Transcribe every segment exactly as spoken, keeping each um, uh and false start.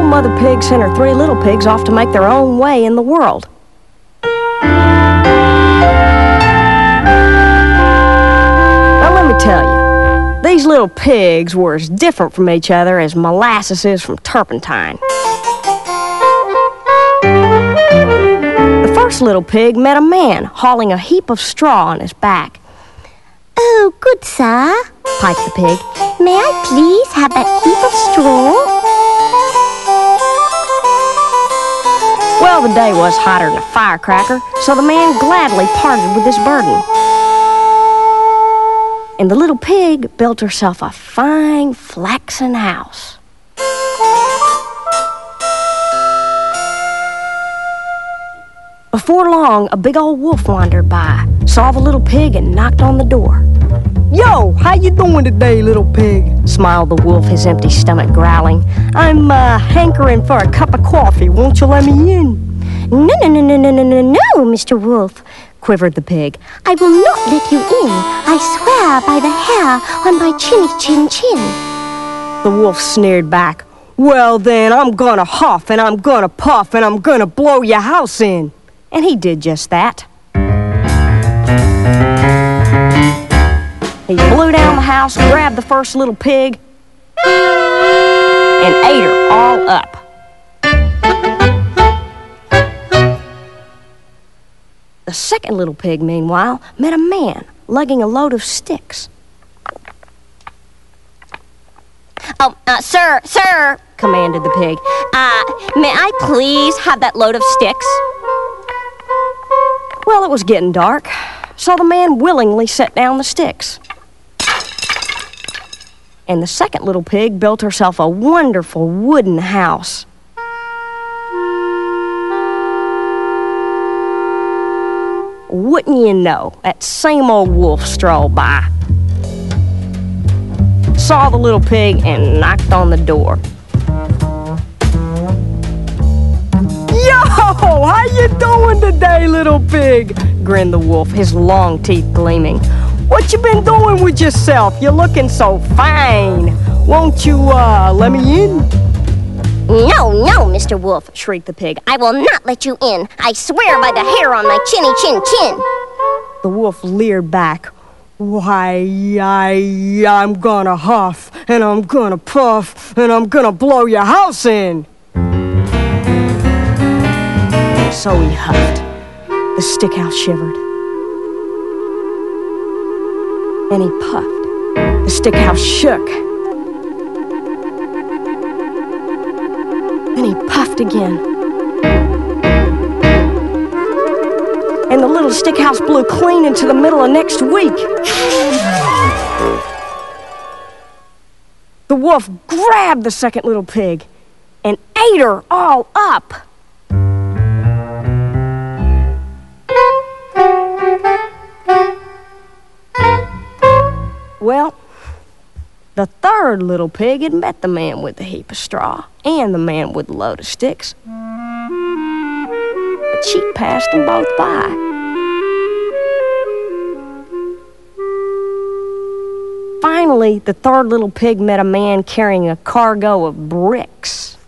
old Mother Pig sent her three little pigs off to make their own way in the world. Now let me tell you, these little pigs were as different from each other as molasses is from turpentine. The first little pig met a man hauling a heap of straw on his back. "Oh, good sir," piped the pig. "may I please have that heap of straw?" Well, the day was hotter than a firecracker, so the man gladly parted with his burden. And the little pig built herself a fine flaxen house. Before long, a big old wolf wandered by, saw the little pig, and knocked on the door. "Yo, how you doing today, little pig?" smiled the wolf, his empty stomach growling. "I'm, uh, hankering for a cup of coffee. Won't you let me in?" "No, no, no, no, no, no, no, no, Mister Wolf," quivered the pig. "I will not let you in. I swear by the hair on my chinny chin chin." The wolf sneered back. "Well then, I'm gonna huff, and I'm gonna puff, and I'm gonna blow your house in." And he did just that. He blew down the house, grabbed the first little pig, and ate her all up. The second little pig, meanwhile, met a man lugging a load of sticks. "Oh, uh, sir, sir," commanded the pig, uh, "may I please have that load of sticks?" Well, it was getting dark, so the man willingly set down the sticks. And the second little pig built herself a wonderful wooden house. Wouldn't you know, that same old wolf strolled by, saw the little pig, and knocked on the door. "Yo, how you doing today, little pig?" grinned the wolf, his long teeth gleaming. "What you been doing with yourself? You're looking so fine. Won't you, uh, let me in?" "No, no, Mister Wolf," shrieked the pig. "I will not let you in. I swear by the hair on my chinny chin chin." The wolf leered back. "Why, I, I'm gonna huff, and I'm gonna puff, and I'm gonna blow your house in." So he huffed. The stick house shivered. And he puffed. The stick house shook. And he puffed again. And the little stick house blew clean into the middle of next week. The wolf grabbed the second little pig and ate her all up. Well, the third little pig had met the man with the heap of straw and the man with the load of sticks. But she passed them both by. Finally, the third little pig met a man carrying a cargo of bricks.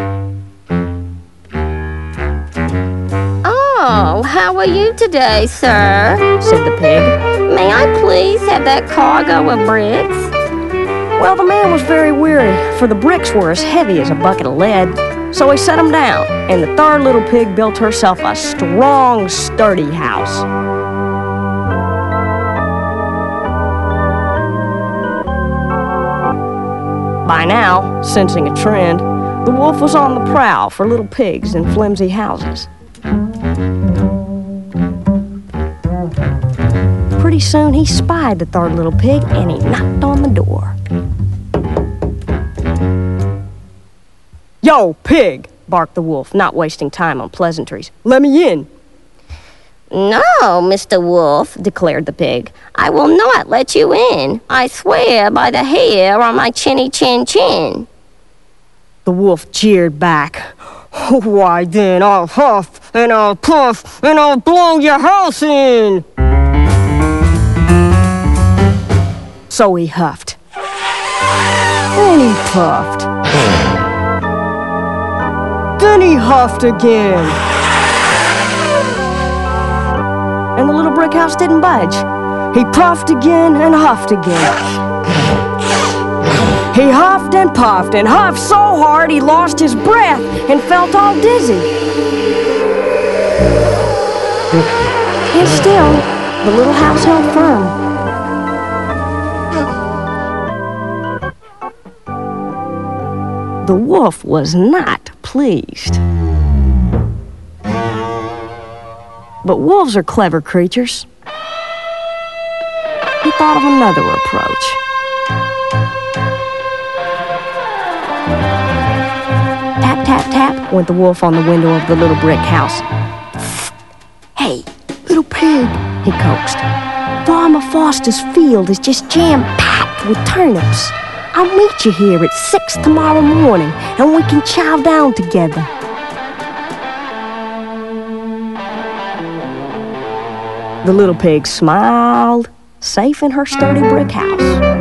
"Oh, how are you today, sir?" said the pig. "May I please have that cargo of bricks?" Well, the man was very weary, for the bricks were as heavy as a bucket of lead. So he set them down, and the third little pig built herself a strong, sturdy house. By now, sensing a trend, the wolf was on the prowl for little pigs in flimsy houses. Pretty soon he spied the third little pig, and he knocked on the door. "Yo, pig," barked the wolf, not wasting time on pleasantries. "let me in." "No, Mister Wolf," declared the pig. "I will not let you in. I swear by the hair on my chinny chin chin." The wolf jeered back. "Why then, I'll huff, and I'll puff, and I'll blow your house in." So he huffed. And he puffed. and he huffed again. And the little brick house didn't budge. He puffed again and huffed again. He huffed and puffed and huffed so hard he lost his breath and felt all dizzy. And still, the little house held firm. The wolf was not pleased. But wolves are clever creatures. He thought of another approach. Tap, tap, tap went the wolf on the window of the little brick house. Hey, little pig, he coaxed. Farmer Foster's field is just jam-packed with turnips. I'll meet you here at six tomorrow morning, and we can chow down together. The little pig smiled, safe in her sturdy brick house.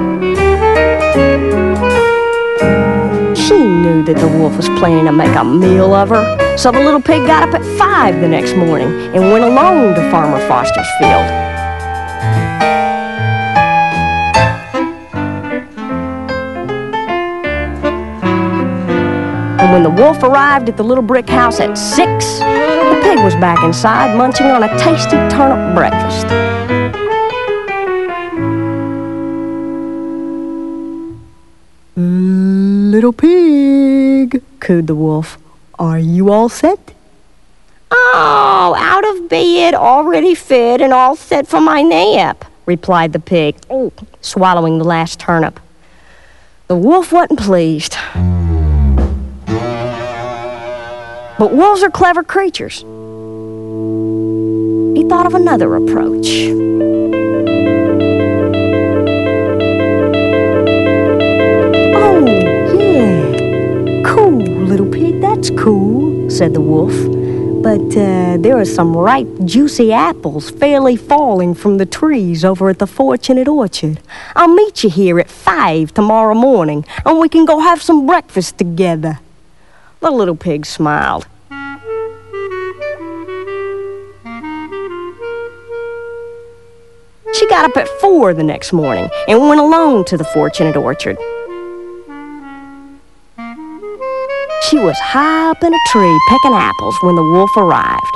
She knew that the wolf was planning to make a meal of her, so the little pig got up at five the next morning and went alone to Farmer Foster's field. And when the wolf arrived at the little brick house at six, the pig was back inside munching on a tasty turnip breakfast. Little pig, cooed the wolf, are you all set? Oh, out of bed, already fed, and all set for my nap, replied the pig, oh, swallowing the last turnip. The wolf wasn't pleased. But wolves are clever creatures. He thought of another approach. Oh, yeah. Cool, little pig, that's cool, said the wolf. But uh, there are some ripe, juicy apples fairly falling from the trees over at the Fortunate Orchard. I'll meet you here at five tomorrow morning, and we can go have some breakfast together. The little pig smiled. She got up at four the next morning and went alone to the Fortunate Orchard. She was high up in a tree pecking apples when the wolf arrived.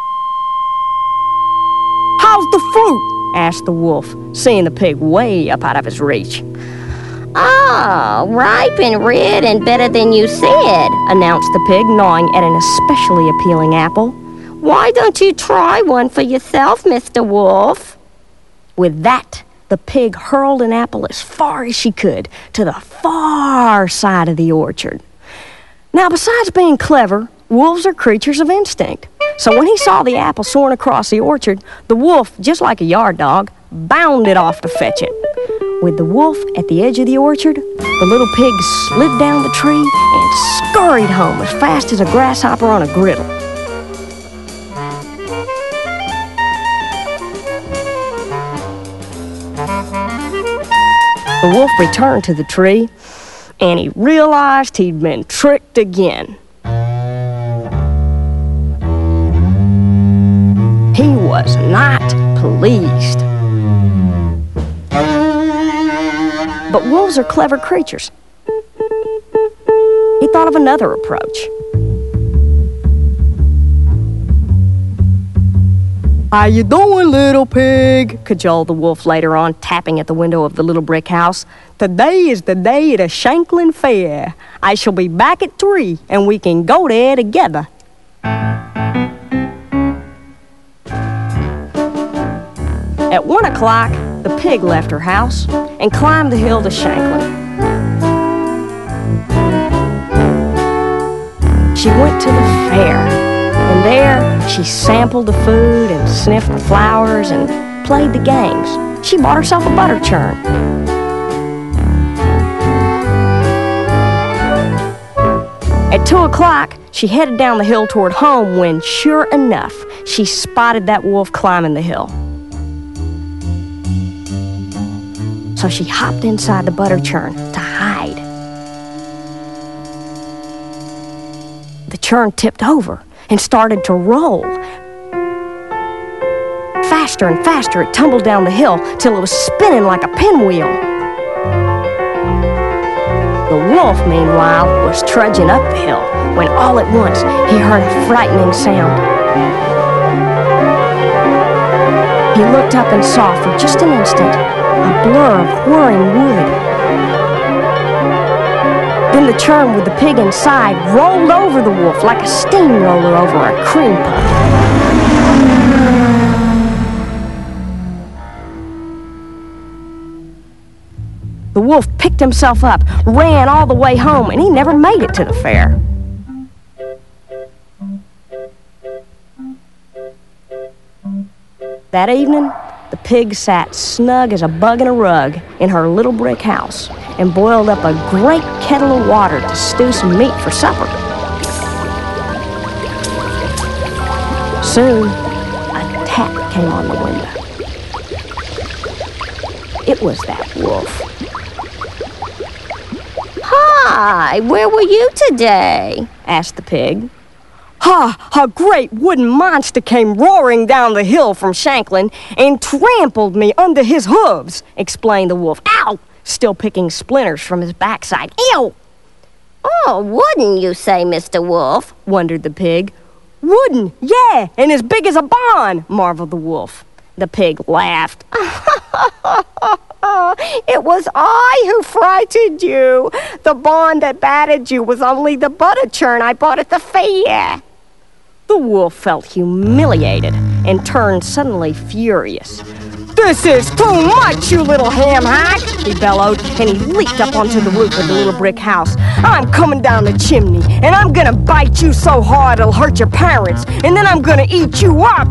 How's the fruit? Asked the wolf, seeing the pig way up out of his reach. Oh, ripe and red and better than you said, announced the pig, gnawing at an especially appealing apple. Why don't you try one for yourself, Mister Wolf? With that, the pig hurled an apple as far as she could to the far side of the orchard. Now, besides being clever, wolves are creatures of instinct. So when he saw the apple soaring across the orchard, the wolf, just like a yard dog, bounded off to fetch it. With the wolf at the edge of the orchard, the little pig slid down the tree and scurried home as fast as a grasshopper on a griddle. The wolf returned to the tree, and he realized he'd been tricked again. He was not pleased. But wolves are clever creatures. He thought of another approach. How you doing, little pig? Cajoled the wolf later on, tapping at the window of the little brick house. Today is the day at the Shanklin Fair. I shall be back at three, and we can go there together. At one o'clock, the pig left her house and climbed the hill to Shanklin. She went to the fair, and there she sampled the food and sniffed the flowers and played the games. She bought herself a butter churn. At two o'clock, she headed down the hill toward home when, sure enough, she spotted that wolf climbing the hill. So she hopped inside the butter churn to hide. The churn churn tipped over and started to roll. Faster and faster it tumbled down the hill till it was spinning like a pinwheel. The wolf, meanwhile, was trudging up the hill when all at once he heard a frightening sound. He looked up and saw for just an instant a blur of whirring wood. Then the churn with the pig inside rolled over the wolf like a steamroller over a cream puff. The wolf picked himself up, ran all the way home, and he never made it to the fair. That evening, the pig sat snug as a bug in a rug in her little brick house and boiled up a great kettle of water to stew some meat for supper. Soon, a tap came on the window. It was that wolf. Hi, where were you today? Asked the pig. Ha! A great wooden monster came roaring down the hill from Shanklin and trampled me under his hooves, explained the wolf. Ow! Still picking splinters from his backside. Ew! Oh, wooden, you say, Mister Wolf? Wondered the pig. Wooden, yeah, and as big as a barn, marveled the wolf. The pig laughed. It was I who frightened you. The barn that battered you was only the butter churn I bought at the fair. The wolf felt humiliated and turned suddenly furious. This is too much, you little ham hack, he bellowed, and he leaped up onto the roof of the little brick house. I'm coming down the chimney, and I'm gonna bite you so hard it'll hurt your parents, and then I'm gonna eat you up.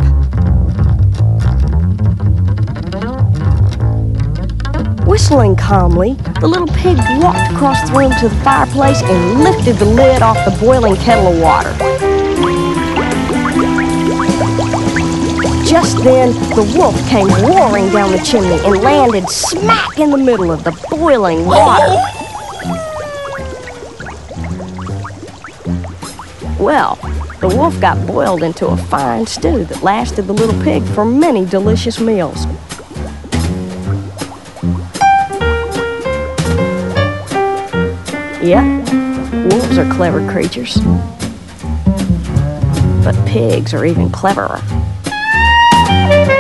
Whistling calmly, the little pig walked across the room to the fireplace and lifted the lid off the boiling kettle of water. Just then, the wolf came roaring down the chimney and landed smack in the middle of the boiling water. Well, the wolf got boiled into a fine stew that lasted the little pig for many delicious meals. Yep, wolves are clever creatures. But pigs are even cleverer.